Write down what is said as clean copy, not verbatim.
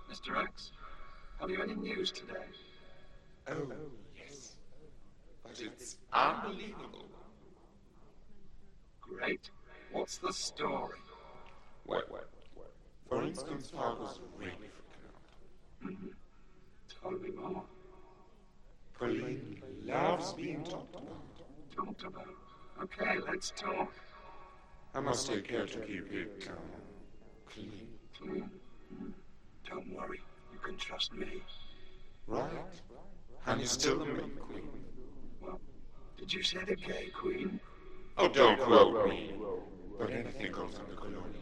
Mr. X, have you any news today? Oh, yes. But it's unbelievable. Great. What's the story? Well, for instance, Fargo's really freaking out. Tell me more. Pauline loves being talked about. Talked about. Okay, let's talk. I must take care to keep it, clean. Clean? Don't worry. You can trust me. Right. And you're still the main queen. Well, did you say the gay queen? Oh, don't quote me. But anything goes on the colonial